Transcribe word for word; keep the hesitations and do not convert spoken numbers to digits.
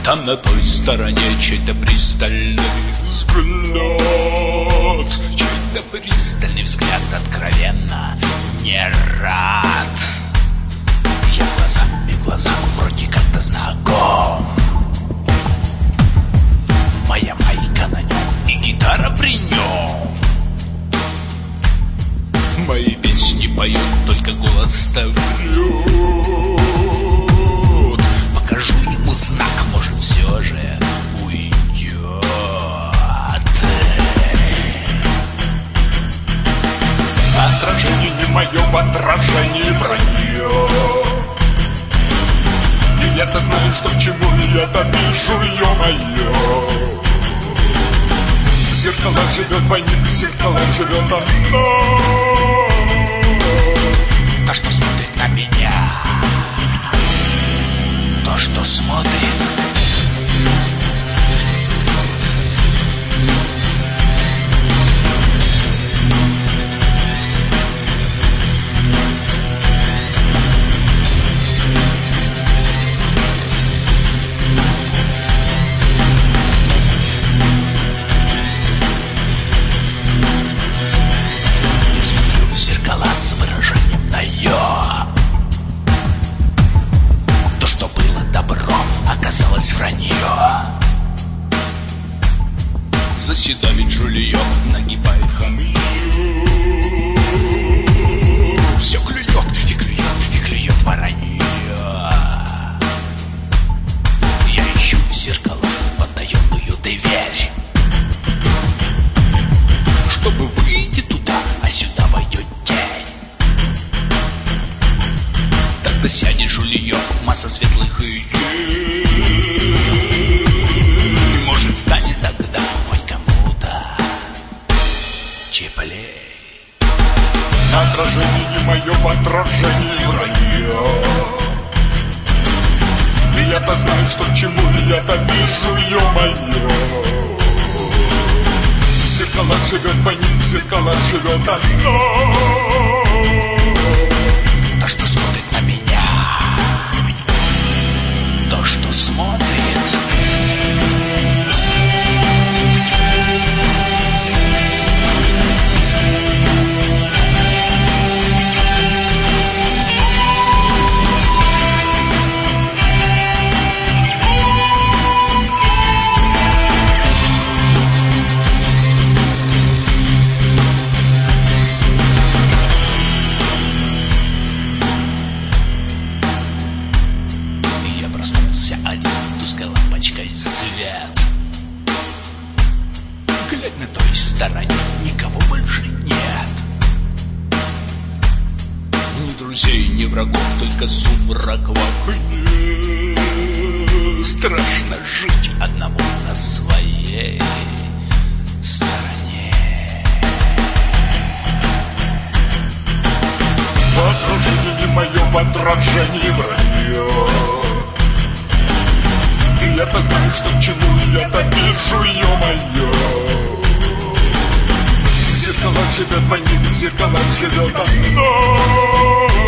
Там на той стороне чей-то пристальный взгляд, чей-то пристальный взгляд откровенно не рад. Я глазами в глаза вроде как-то знаком. Моя майка на нем и гитара при нем. Мои песни поют, только голос-то врет. Покажу ему знак, может, все же уйдет. Отражение не мое, в отражении вранье. И я-то знаю, что к чему, и я-то вижу, ё-моё. В зеркалах живет двойник, в зеркалах живет одно. То, что смотрит на меня, то, что смотрит. С выражением на «ё». То, что было добром, оказалось вранье. Заседает жулье, нагибает хамье. Все клюет и клюет и клюет воронье. Я ищу в зеркалах потаенную дверь, чтобы выйти туда, а сюда войдет тень. Тогда сядет жулье, масса светлых идей. И может станет тогда хоть кому-то теплей. Отражение не мое, в отражении вранье. И я-то знаю, что к чему, и я-то вижу, ё-моё. В зеркалах живет двойник, в зеркалах живет одно. То, что смотрит на меня, то, что смотрит. Свет. Глядь, на той стороне никого больше нет. Ни друзей, ни врагов, только сумрак вокруг. Страшно жить одному на своей стороне. В отражении не мое, в отражении вранье. Я-то знаю, что к чему, я-то вижу, ё-моё. В зеркалах живет двойник, в зеркалах живет одно.